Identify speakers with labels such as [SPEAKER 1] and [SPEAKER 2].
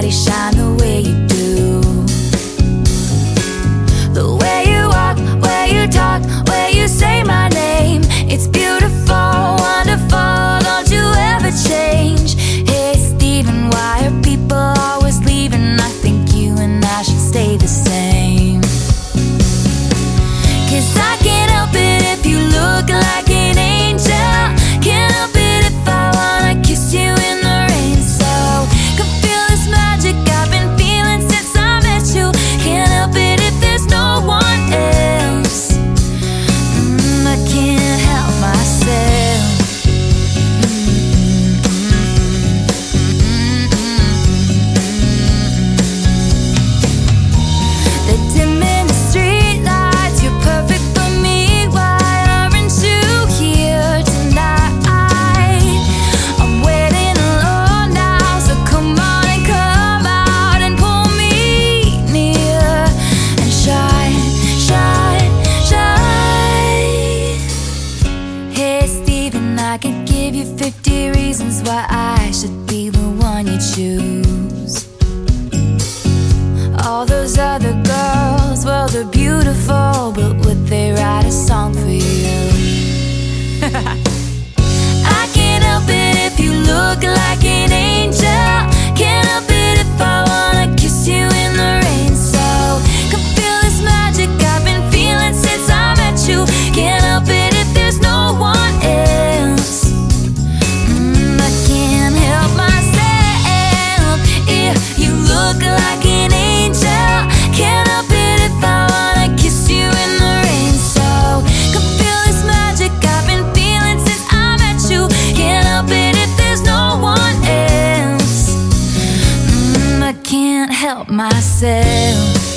[SPEAKER 1] day shine the way you do. The way you walk, way you talk, way you say my name, it's beautiful, wonderful, don't you ever change. Hey Steven, why are people always leaving? I think you and I should stay the same. 'Cause I can't help it if you look like an angel. Can't help it if I wanna kiss you in the rain. So can feel this magic I've been feeling since I met you. Can't help it if there's no one else. I can't help myself. The dim in the street lights, you're perfect for me. Why aren't you here tonight? I'm waiting alone now, so come on and come out and pull me near and shine, shine, shine. Hey Steven, I can give you 50 reasons why I should be the one you choose. All those other girls, well, they're beautiful, but would they write a song for you? I can't help it if you look like an angel. Can't help it if I wanna kiss you in the rain. So can feel this magic I've been feeling since I met you. Can't help it if there's no one else. I can't help myself if you look like an angel. Can't help it if I wanna kiss you in the rain. So can feel this magic I've been feeling since I met you. Can't help it if there's no one else. I can't help myself.